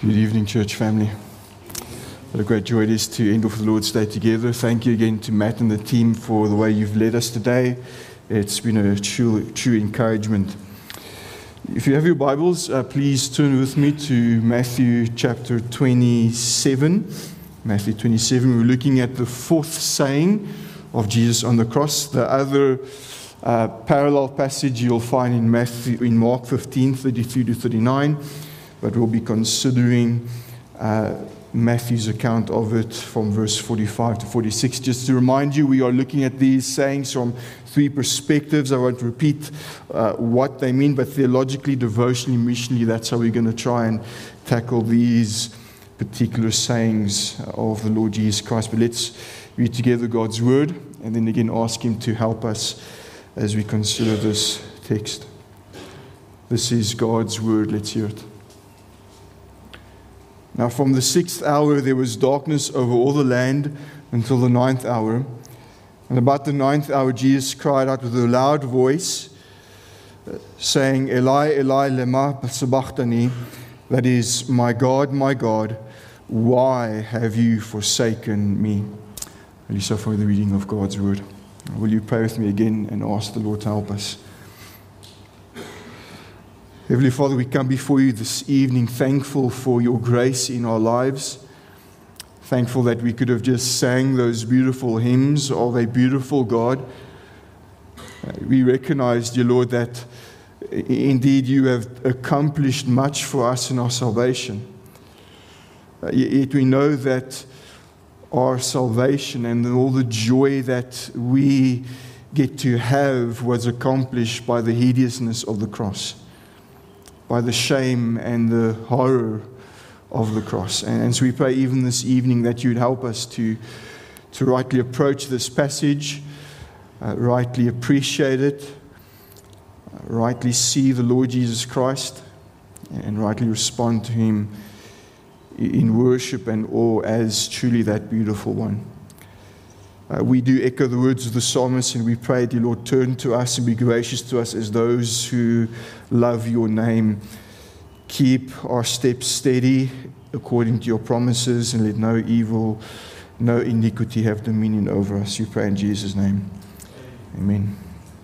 Good evening, church family. What a great joy it is to end off the Lord's Day together. Thank you again to Matt and the team for the way you've led us today. It's been a true encouragement. If you have your Bibles, please turn with me to Matthew chapter 27. Matthew 27, we're looking at the fourth saying of Jesus on the cross. The other parallel passage you'll find in Mark 15, 33 to 39. But we'll be considering Matthew's account of it from verse 45 to 46. Just to remind you, we are looking at these sayings from three perspectives. I won't repeat what they mean, but theologically, devotionally, missionally, that's how we're going to try and tackle these particular sayings of the Lord Jesus Christ. But let's read together God's Word, and then again ask Him to help us as we consider this text. This is God's Word. Let's hear it. Now from the 6th hour there was darkness over all the land until the 9th hour. And about the 9th hour Jesus cried out with a loud voice, saying, Eli, Eli, lema sabachthani, that is, my God, why have you forsaken me? Will you suffer the reading of God's Word? Will you pray with me again and ask the Lord to help us? Heavenly Father, we come before you this evening thankful for your grace in our lives. Thankful that we could have just sang those beautiful hymns of a beautiful God. We recognize, dear Lord, that indeed you have accomplished much for us in our salvation. Yet we know that our salvation and all the joy that we get to have was accomplished by the hideousness of the cross, by the shame and the horror of the cross. And so we pray even this evening that you'd help us to rightly approach this passage, rightly appreciate it, rightly see the Lord Jesus Christ, and rightly respond to Him in worship and awe as truly that beautiful one. We do echo the words of the psalmist, and we pray, dear Lord, turn to us and be gracious to us as those who love your name. Keep our steps steady according to your promises, and let no evil, no iniquity have dominion over us. We pray in Jesus' name. Amen.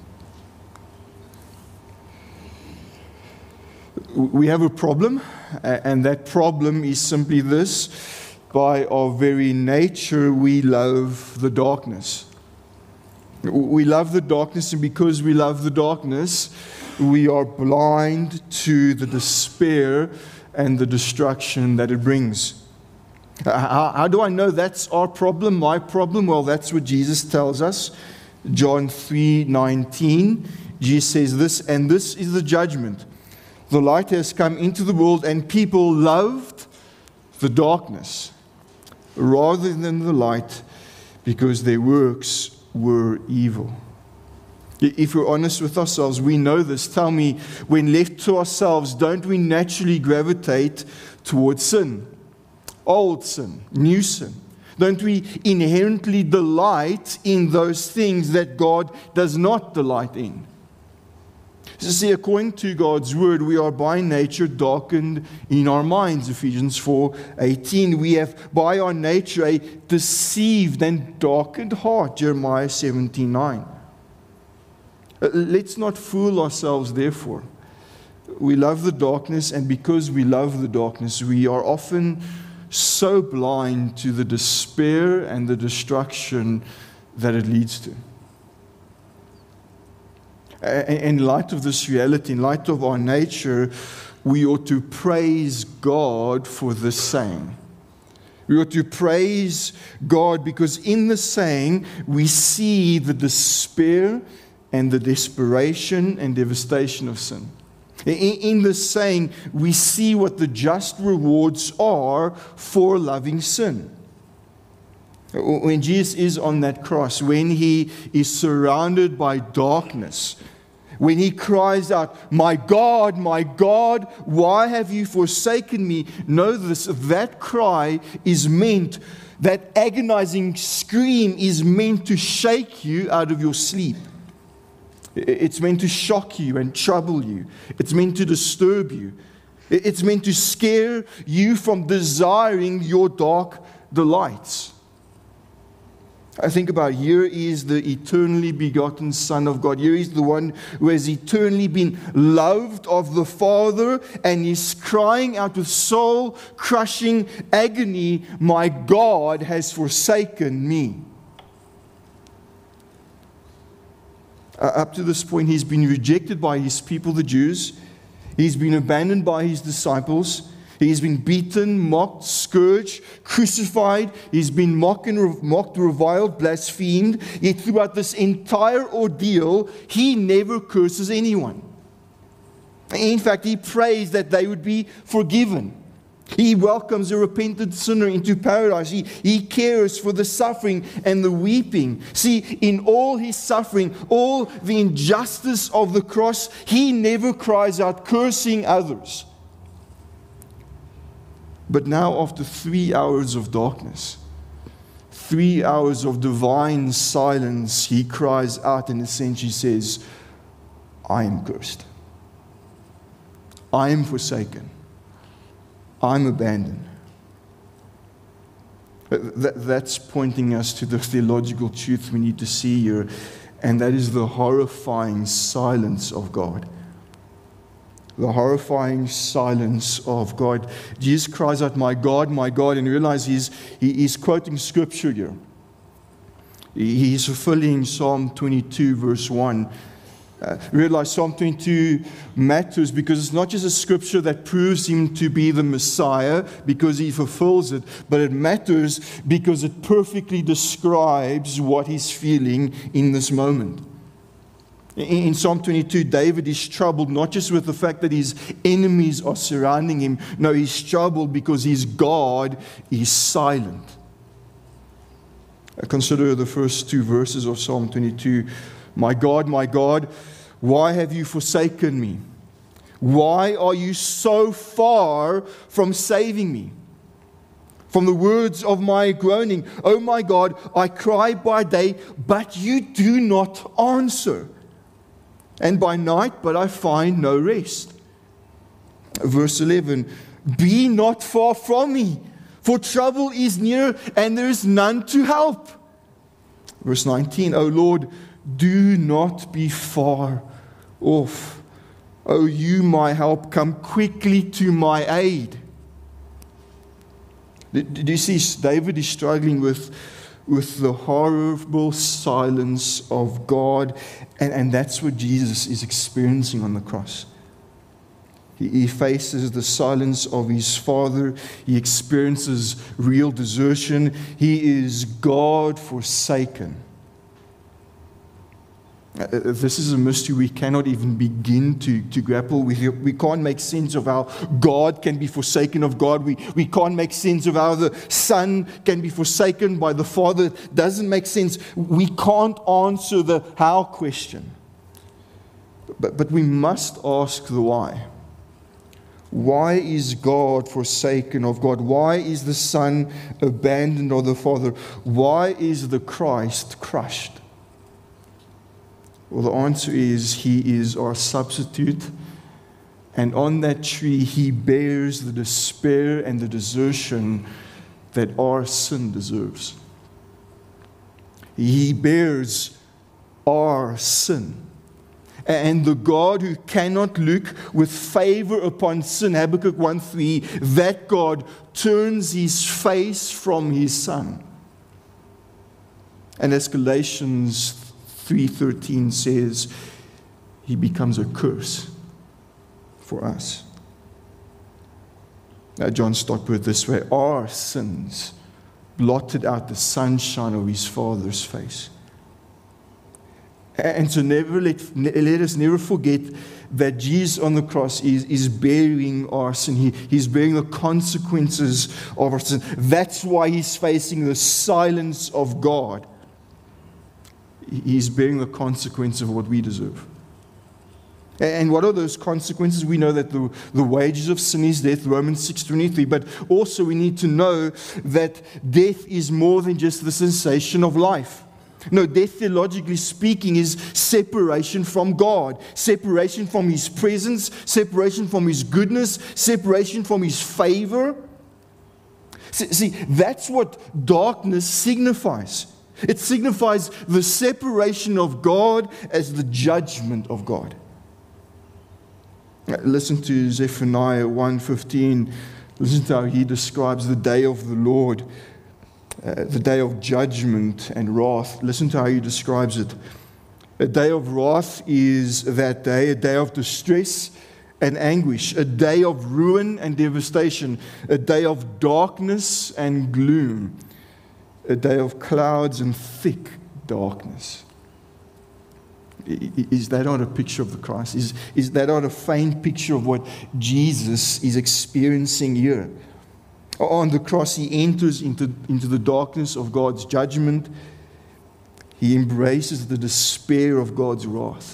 We have a problem, and that problem is simply this. By our very nature, we love the darkness. We love the darkness, and because we love the darkness, we are blind to the despair and the destruction that it brings. How do I know that's our problem, my problem? Well, that's what Jesus tells us. John 3:19, Jesus says this, and this is the judgment. The light has come into the world, and people loved the darkness rather than the light, because their works were evil. If we're honest with ourselves, we know this. Tell me, when left to ourselves, don't we naturally gravitate towards sin? Old sin, new sin. Don't we inherently delight in those things that God does not delight in? So see, according to God's Word, we are by nature darkened in our minds. Ephesians 4:18. We have by our nature a deceived and darkened heart. Jeremiah 17:9. Let's not fool ourselves, therefore. We love the darkness, and because we love the darkness, we are often so blind to the despair and the destruction that it leads to. In light of this reality, in light of our nature, we ought to praise God for this saying. We ought to praise God because in the saying we see the despair and the desperation and devastation of sin. In this saying we see what the just rewards are for loving sin. When Jesus is on that cross, when He is surrounded by darkness, when He cries out, my God, why have you forsaken me? Know this, that cry is meant, that agonizing scream is meant to shake you out of your sleep. It's meant to shock you and trouble you. It's meant to disturb you. It's meant to scare you from desiring your dark delights. I think about, here is the eternally begotten Son of God. Here is the one who has eternally been loved of the Father, and is crying out with soul-crushing agony, "My God has forsaken me." Up to this point, he's been rejected by his people, the Jews. He's been abandoned by his disciples. He's been beaten, mocked, scourged, crucified. He's been mocked, reviled, blasphemed. Yet throughout this entire ordeal, he never curses anyone. In fact, he prays that they would be forgiven. He welcomes a repentant sinner into paradise. He cares for the suffering and the weeping. See, in all his suffering, all the injustice of the cross, he never cries out cursing others. But now, after 3 hours of darkness, 3 hours of divine silence, he cries out and essentially says, "I am cursed. I am forsaken. I'm abandoned." That's pointing us to the theological truth we need to see here, and that is the horrifying silence of God. The horrifying silence of God. Jesus cries out, my God, and realize he's quoting Scripture here. He's fulfilling Psalm 22, verse 1. Realize Psalm 22 matters because it's not just a scripture that proves him to be the Messiah because he fulfills it, but it matters because it perfectly describes what he's feeling in this moment. In Psalm 22, David is troubled not just with the fact that his enemies are surrounding him. No, he's troubled because his God is silent. Consider the first two verses of Psalm 22. My God, why have you forsaken me? Why are you so far from saving me? From the words of my groaning, oh my God, I cry by day, but you do not answer. And by night, but I find no rest. Verse 11, be not far from me, for trouble is near, and there is none to help. Verse 19, O Lord, do not be far off. O you, my help, come quickly to my aid. Did you see David is struggling with the horrible silence of God, and that's what Jesus is experiencing on the cross. He faces the silence of his Father. He experiences real desertion. He is God forsaken. This is a mystery we cannot even begin to grapple with. We can't make sense of how God can be forsaken of God. We can't make sense of how the Son can be forsaken by the Father. It doesn't make sense. We can't answer the how question. But we must ask the why. Why is God forsaken of God? Why is the Son abandoned of the Father? Why is the Christ crushed? Well, the answer is he is our substitute, and on that tree he bears the despair and the desertion that our sin deserves. He bears our sin. And the God who cannot look with favor upon sin, Habakkuk 1:3, that God turns his face from his Son. And as Galatians 3:13 says, he becomes a curse for us. Now, John Stott put it this way, our sins blotted out the sunshine of his Father's face. And so let us never forget that Jesus on the cross is bearing our sin. He's bearing the consequences of our sin. That's why he's facing the silence of God. He's bearing the consequence of what we deserve. And what are those consequences? We know that the wages of sin is death, Romans 6:23. But also we need to know that death is more than just the sensation of life. No, death, theologically speaking, is separation from God, separation from His presence, separation from His goodness, separation from His favor. See, that's what darkness signifies. It signifies the separation of God as the judgment of God. Listen to Zephaniah 1:15. Listen to how he describes the day of the Lord, the day of judgment and wrath. Listen to how he describes it. A day of wrath is that day, a day of distress and anguish, a day of ruin and devastation, a day of darkness and gloom, a day of clouds and thick darkness. Is that not a picture of the Christ? Is that not a faint picture of what Jesus is experiencing here? On the cross, He enters into the darkness of God's judgment. He embraces the despair of God's wrath.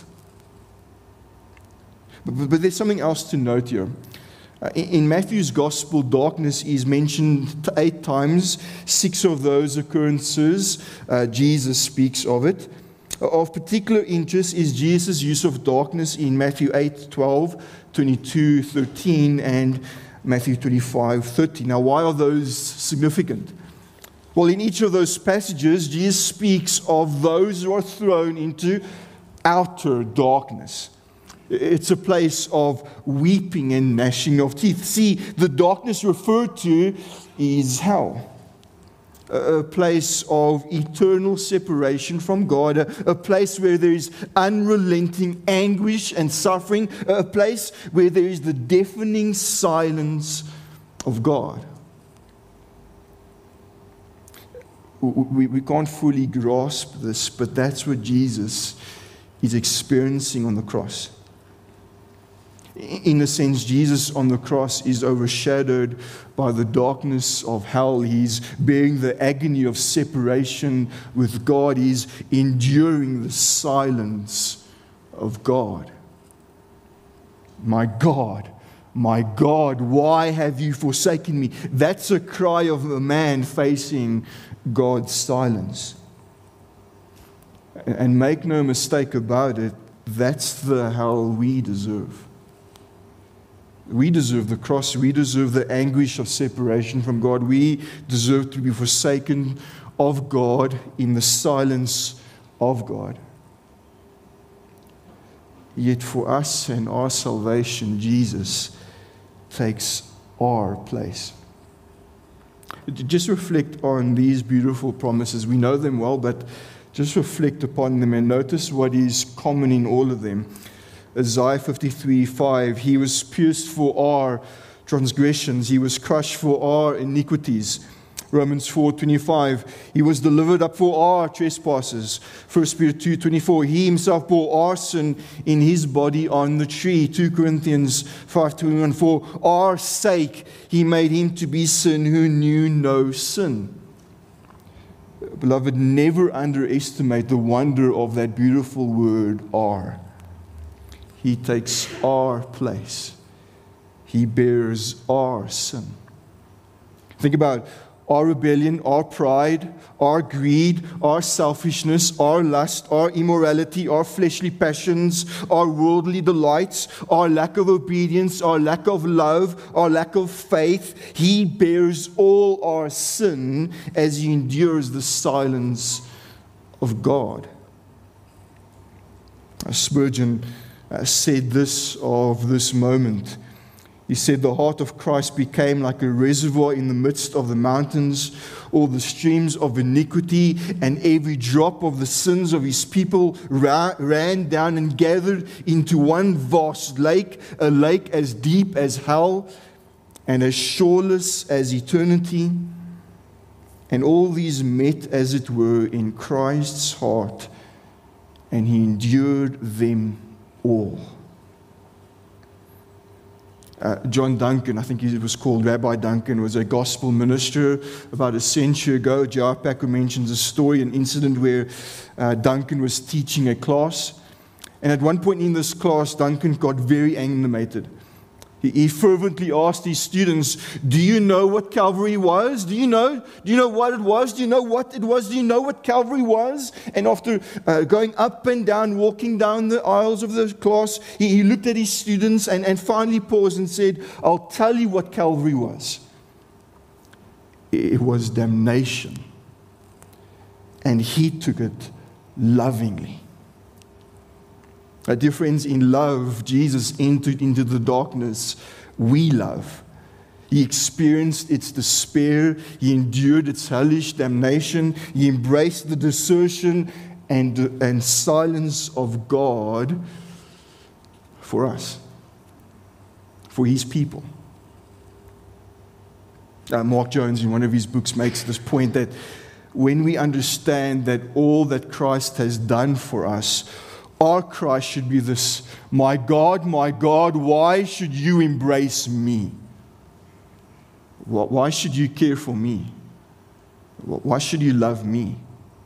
But there's something else to note here. In Matthew's Gospel, darkness is mentioned 8 times. 6 of those occurrences, Jesus speaks of it. Of particular interest is Jesus' use of darkness in Matthew 8:12, 22:13, and Matthew 25:30. Now, why are those significant? Well, in each of those passages, Jesus speaks of those who are thrown into outer darkness. It's a place of weeping and gnashing of teeth. See, the darkness referred to is hell. A place of eternal separation from God, a place where there is unrelenting anguish and suffering, a place where there is the deafening silence of God. We can't fully grasp this, but that's what Jesus is experiencing on the cross. In a sense, Jesus on the cross is overshadowed by the darkness of hell. He's bearing the agony of separation with God. He's enduring the silence of God. My God, why have you forsaken me? That's a cry of a man facing God's silence. And make no mistake about it, that's the hell we deserve. We deserve the cross. We deserve the anguish of separation from God. We deserve to be forsaken of God in the silence of God. Yet for us and our salvation, Jesus takes our place. Just reflect on these beautiful promises. We know them well, but just reflect upon them and notice what is common in all of them. Isaiah 53:5, He was pierced for our transgressions, He was crushed for our iniquities. Romans 4:25, He was delivered up for our trespasses. 1 Peter 2:24, He Himself bore our sin in His body on the tree. 2 Corinthians 5:21, for our sake He made Him to be sin who knew no sin. Beloved, never underestimate the wonder of that beautiful word, our. He takes our place. He bears our sin. Think about our rebellion, our pride, our greed, our selfishness, our lust, our immorality, our fleshly passions, our worldly delights, our lack of obedience, our lack of love, our lack of faith. He bears all our sin as He endures the silence of God. Spurgeon said this of this moment. He said, the heart of Christ became like a reservoir in the midst of the mountains. All the streams of iniquity and every drop of the sins of His people ran down and gathered into one vast lake, a lake as deep as hell and as shoreless as eternity. And all these met, as it were, in Christ's heart, and He endured them all. John Duncan, I think he was called Rabbi Duncan, was a gospel minister about a century ago. J.I. Packer mentions a story, an incident where Duncan was teaching a class. And at one point in this class, Duncan got very animated. He fervently asked his students, do you know what Calvary was? Do you know what it was? Do you know what it was? Do you know what Calvary was? And after going up and down, walking down the aisles of the class, he looked at his students and finally paused and said, I'll tell you what Calvary was. It was damnation. And he took it lovingly. Dear friends, in love, Jesus entered into the darkness we love. He experienced its despair. He endured its hellish damnation. He embraced the desertion and silence of God for us, for his people. Mark Jones, in one of his books, makes this point that when we understand that all that Christ has done for us, our cry should be this: my God, why should you embrace me? Why should you care for me? Why should you love me?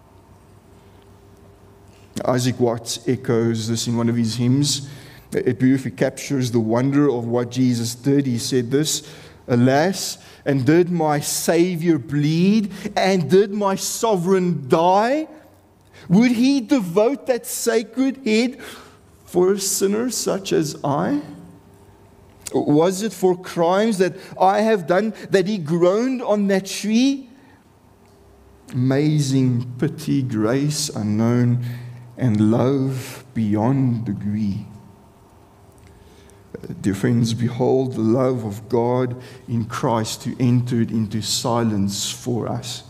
Isaac Watts echoes this in one of his hymns. It beautifully captures the wonder of what Jesus did. He said this: alas, and did my Savior bleed, and did my sovereign die? Would he devote that sacred head for a sinner such as I? Was it for crimes that I have done that he groaned on that tree? Amazing pity, grace unknown, and love beyond degree. Dear friends, behold the love of God in Christ who entered into silence for us.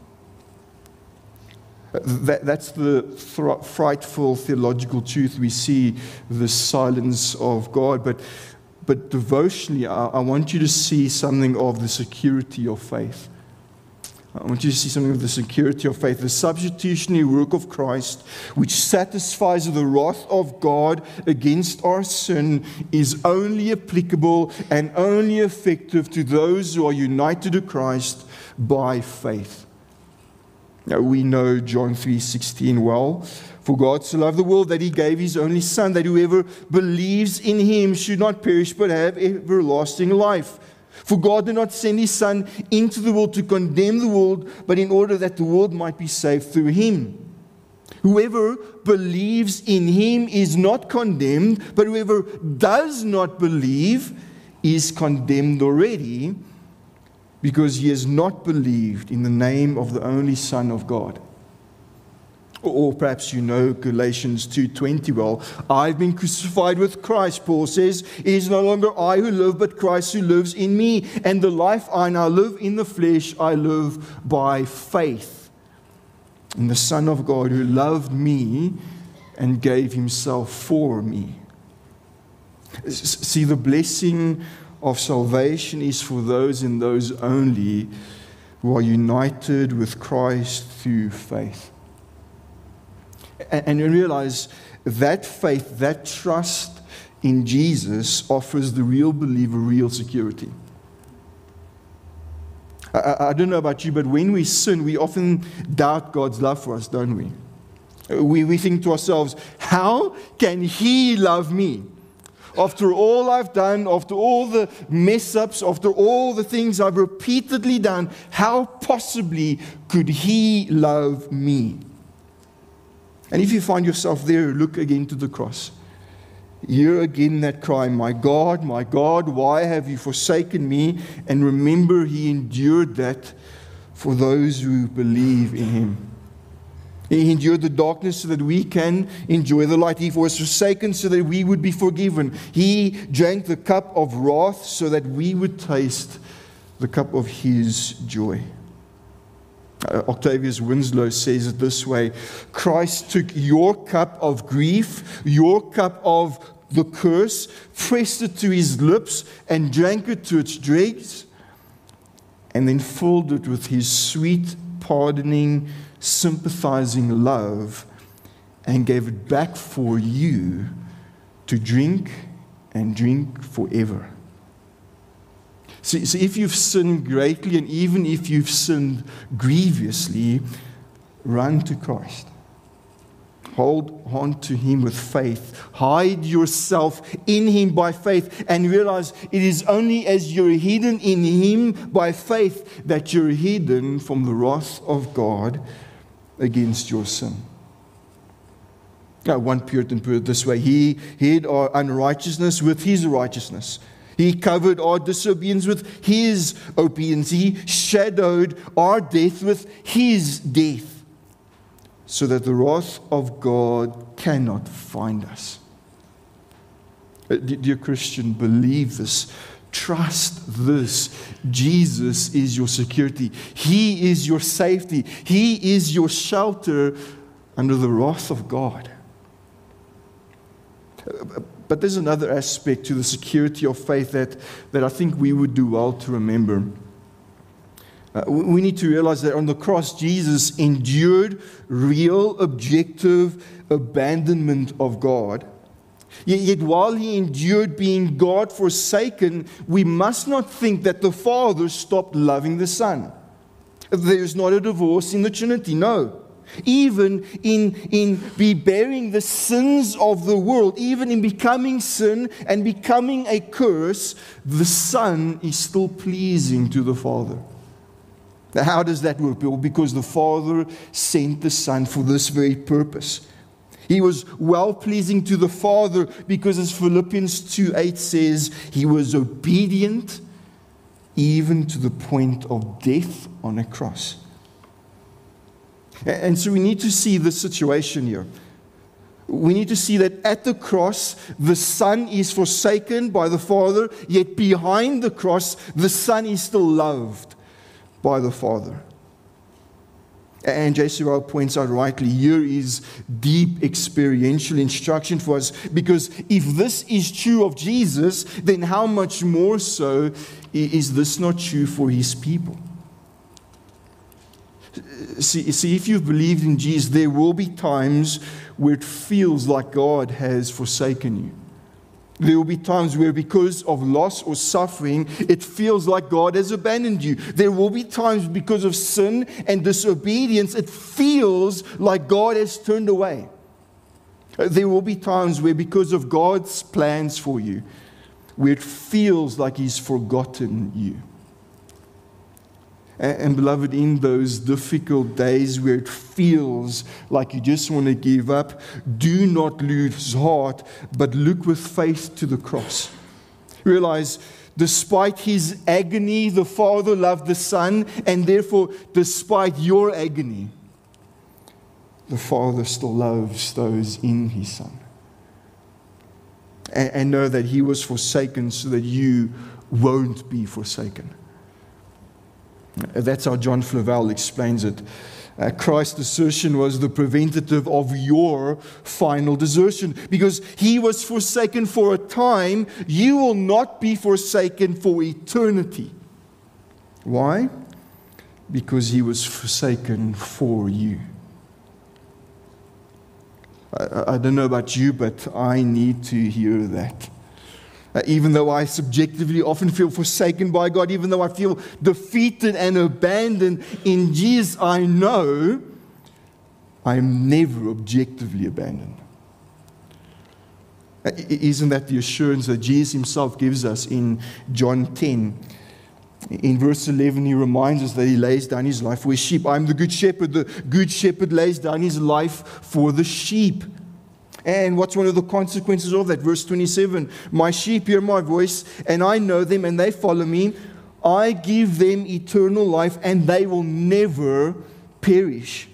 That's the frightful theological truth we see, the silence of God. But devotionally, I want you to see something of the security of faith. I want you to see something of the security of faith, the substitutionary work of Christ, which satisfies the wrath of God against our sin, is only applicable and only effective to those who are united to Christ by faith. Now, we know John 3:16 well. For God so loved the world that he gave his only Son, that whoever believes in him should not perish but have everlasting life. For God did not send his Son into the world to condemn the world, but in order that the world might be saved through him. Whoever believes in him is not condemned, but whoever does not believe is condemned already, because he has not believed in the name of the only Son of God. Or perhaps you know Galatians 2:20 well. I've been crucified with Christ, Paul says. It is no longer I who live, but Christ who lives in me. And the life I now live in the flesh, I live by faith in the Son of God who loved me and gave himself for me. See, the blessing of salvation is for those and those only who are united with Christ through faith. And you realize that faith, that trust in Jesus offers the real believer real security. I don't know about you, but when we sin, we often doubt God's love for us, don't we? We think to ourselves, how can he love me? After all I've done, after all the mess-ups, after all the things I've repeatedly done, how possibly could he love me? And if you find yourself there, look again to the cross. Hear again that cry, my God, why have you forsaken me? And remember, he endured that for those who believe in him. He endured the darkness so that we can enjoy the light. He was forsaken so that we would be forgiven. He drank the cup of wrath so that we would taste the cup of his joy. Octavius Winslow says it this way: Christ took your cup of grief, your cup of the curse, pressed it to his lips and drank it to its dregs, and then filled it with his sweet, pardoning, sympathizing love, and gave it back for you to drink and drink forever. See, if you've sinned greatly, and even if you've sinned grievously, run to Christ. Hold on to Him with faith. Hide yourself in Him by faith and realize it is only as you're hidden in Him by faith that you're hidden from the wrath of God against your sin. Now, one Puritan put it this way: He hid our unrighteousness with His righteousness. He covered our disobedience with His obedience. He shadowed our death with His death, so that the wrath of God cannot find us. Dear Christian, believe this. Trust this. Jesus is your security. He is your safety. He is your shelter under the wrath of God. But there's another aspect to the security of faith that I think we would do well to remember. We need to realize that on the cross, Jesus endured real, objective abandonment of God. Yet while He endured being God forsaken, we must not think that the Father stopped loving the Son. There's not a divorce in the Trinity, no. Even in bearing the sins of the world, even in becoming sin and becoming a curse, the Son is still pleasing to the Father. Now, how does that work? Well, because the Father sent the Son for this very purpose. He was well-pleasing to the Father because, as Philippians 2:8 says, He was obedient even to the point of death on a cross. And so we need to see the situation here. We need to see that at the cross, the Son is forsaken by the Father, yet behind the cross, the Son is still loved by the Father. And J.C. Ryle points out rightly, here is deep experiential instruction for us, because if this is true of Jesus, then how much more so is this not true for His people? See, if you've believed in Jesus, there will be times where it feels like God has forsaken you. There will be times where, because of loss or suffering, it feels like God has abandoned you. There will be times because of sin and disobedience, it feels like God has turned away. There will be times where, because of God's plans for you, where it feels like He's forgotten you. And beloved, in those difficult days where it feels like you just want to give up, do not lose heart, but look with faith to the cross. Realize, despite His agony, the Father loved the Son, and therefore, despite your agony, the Father still loves those in His Son. And know that He was forsaken so that you won't be forsaken. That's how John Flavel explains it. Christ's desertion was the preventative of your final desertion. Because He was forsaken for a time, you will not be forsaken for eternity. Why? Because He was forsaken for you. I don't know about you, but I need to hear that. Even though I subjectively often feel forsaken by God, even though I feel defeated and abandoned, in Jesus I know I am never objectively abandoned. Isn't that the assurance that Jesus Himself gives us in John 10? In verse 11, He reminds us that He lays down His life for His sheep. I am the good shepherd. The good shepherd lays down his life for the sheep. And what's one of the consequences of that? Verse 27, my sheep hear my voice, and I know them, and they follow me. I give them eternal life, and they will never perish.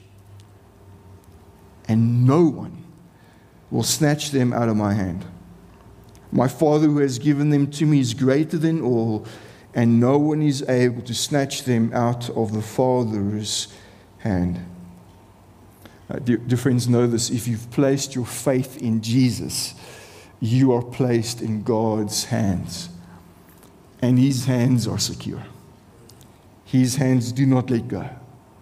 And no one will snatch them out of my hand. My Father who has given them to me is greater than all, and no one is able to snatch them out of the Father's hand. Dear friends, know this: if you've placed your faith in Jesus, you are placed in God's hands. And His hands are secure. His hands do not let go.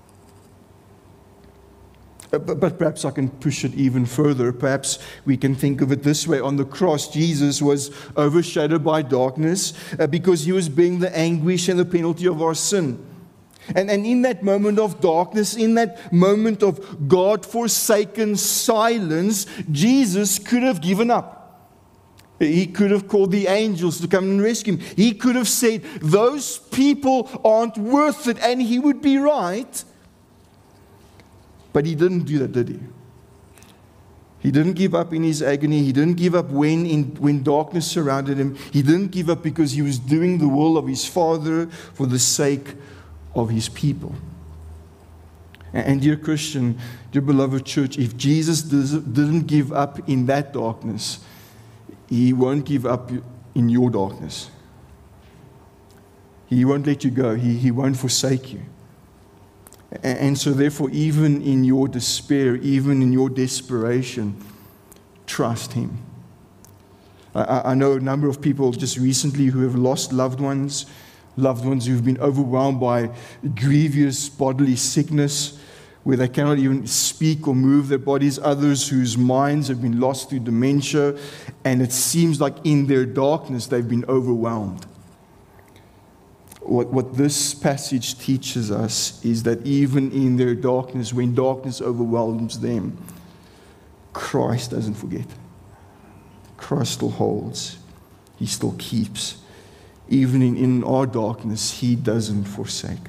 But perhaps I can push it even further. Perhaps we can think of it this way. On the cross, Jesus was overshadowed by darkness because He was bearing the anguish and the penalty of our sin. And in that moment of darkness, in that moment of God-forsaken silence, Jesus could have given up. He could have called the angels to come and rescue him. He could have said, those people aren't worth it, and he would be right. But he didn't do that, did he? He didn't give up in his agony. He didn't give up when darkness surrounded him. He didn't give up because he was doing the will of his Father for the sake of his people. And dear Christian, dear beloved church, if Jesus didn't give up in that darkness, he won't give up in your darkness. He won't let you go. He won't forsake you. And so therefore, even in your despair, even in your desperation, trust him. I know a number of people just recently who have lost loved ones who've been overwhelmed by grievous bodily sickness, where they cannot even speak or move their bodies, others whose minds have been lost through dementia, and it seems like in their darkness they've been overwhelmed. What this passage teaches us is that even in their darkness, when darkness overwhelms them, Christ doesn't forget. Christ still holds. He still keeps. Even in our darkness, he doesn't forsake.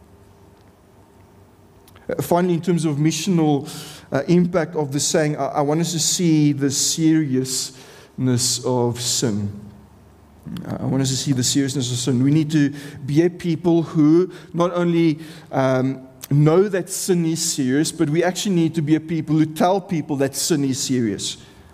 Finally, in terms of missional impact of the saying, I want us to see the seriousness of sin. I want us to see the seriousness of sin. We need to be a people who not only know that sin is serious, but we actually need to be a people who tell people that sin is serious.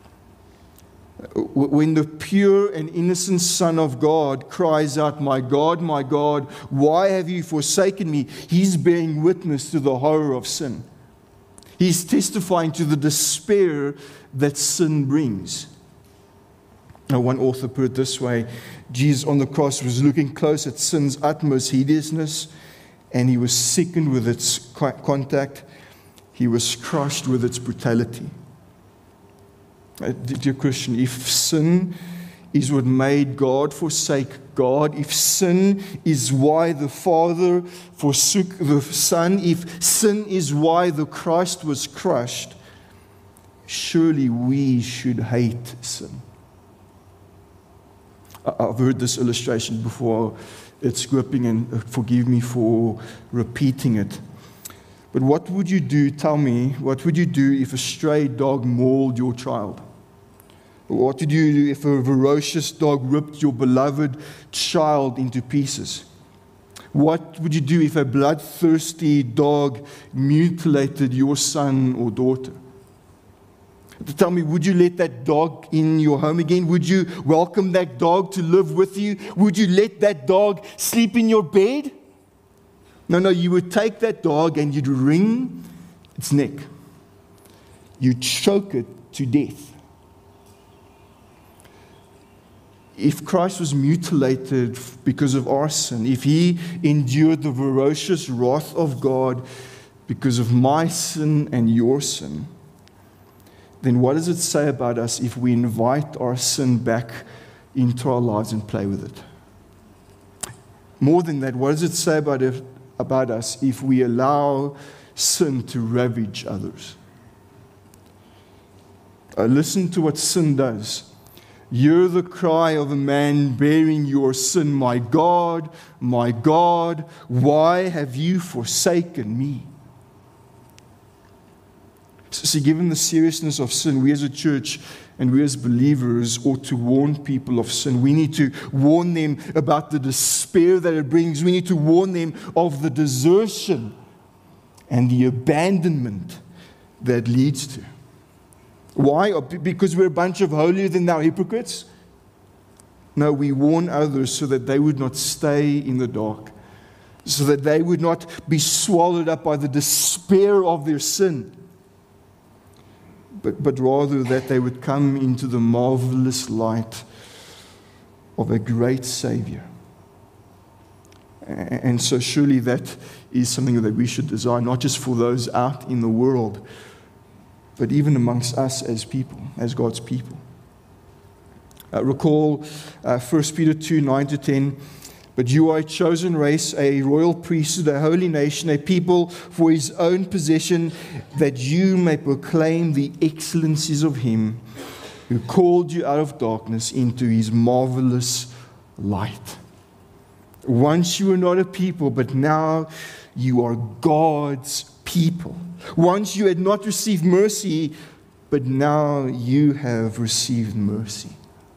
When the pure and innocent Son of God cries out, my God, why have you forsaken me?" He's bearing witness to the horror of sin. He's testifying to the despair that sin brings. Now, one author put it this way: Jesus on the cross was looking close at sin's utmost hideousness, and he was sickened with its contact. He was crushed with its brutality. Dear Christian, if sin is what made God forsake God, if sin is why the Father forsook the Son, if sin is why the Christ was crushed, surely we should hate sin. I've heard this illustration before. It's gripping, and forgive me for repeating it. But what would you do, tell me, what would you do if a stray dog mauled your child? What would you do if a ferocious dog ripped your beloved child into pieces? What would you do if a bloodthirsty dog mutilated your son or daughter? Tell me, would you let that dog in your home again? Would you welcome that dog to live with you? Would you let that dog sleep in your bed? No, you would take that dog and you'd wring its neck. You'd choke it to death. If Christ was mutilated because of our sin, if he endured the ferocious wrath of God because of my sin and your sin, then what does it say about us if we invite our sin back into our lives and play with it? More than that, what does it say about us if we allow sin to ravage others? Listen to what sin does. Hear the cry of a man bearing your sin, my God, why have you forsaken me?" See, given the seriousness of sin, we as a church and we as believers ought to warn people of sin. We need to warn them about the despair that it brings. We need to warn them of the desertion and the abandonment that leads to. Why? Because we're a bunch of holier-than-thou hypocrites? No, we warn others so that they would not stay in the dark, so that they would not be swallowed up by the despair of their sin, but rather that they would come into the marvelous light of a great Savior. And so surely that is something that we should desire, not just for those out in the world, but even amongst us as people, as God's people. Recall 1 Peter 2, 9-10. But you are a chosen race, a royal priesthood, a holy nation, a people for His own possession, that you may proclaim the excellencies of Him who called you out of darkness into His marvelous light. Once you were not a people, but now you are God's people. Once you had not received mercy, but now you have received mercy.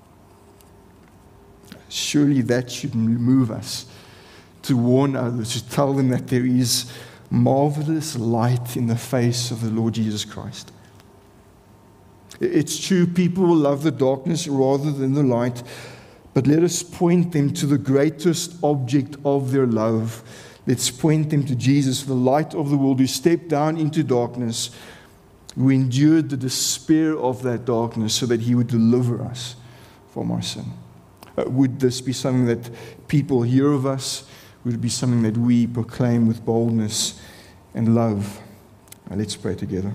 Surely that should move us to warn others, to tell them that there is marvelous light in the face of the Lord Jesus Christ. It's true, people will love the darkness rather than the light, but let us point them to the greatest object of their love. Let's point them to Jesus, the light of the world, who stepped down into darkness, who endured the despair of that darkness so that He would deliver us from our sin. Would this be something that people hear of us? Would it be something that we proclaim with boldness and love? Let's pray together.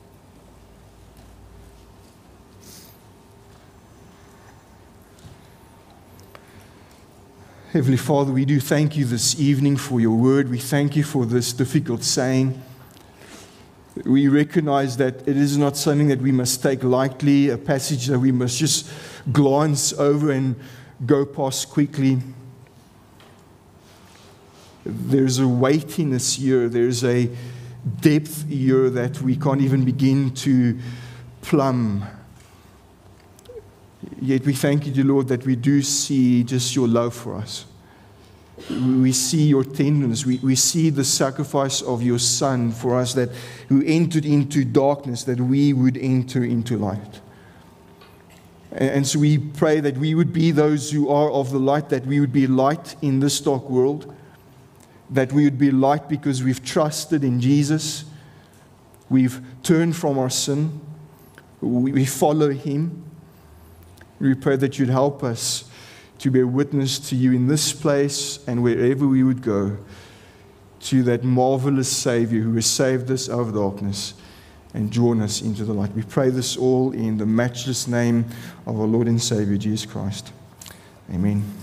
Heavenly Father, we do thank You this evening for Your word. We thank You for this difficult saying. We recognize that it is not something that we must take lightly, a passage that we must just glance over and go past quickly. There's a weightiness here. There's a depth here that we can't even begin to plumb. Yet we thank You, dear Lord, that we do see just Your love for us. We see Your tenderness. We see the sacrifice of Your Son for us, that who entered into darkness, that we would enter into light. And so we pray that we would be those who are of the light, that we would be light in this dark world, that we would be light because we've trusted in Jesus, we've turned from our sin, we follow Him. We pray that You'd help us to bear witness to You in this place and wherever we would go, to that marvelous Savior who has saved us out of darkness and drawn us into the light. We pray this all in the matchless name of our Lord and Savior, Jesus Christ. Amen.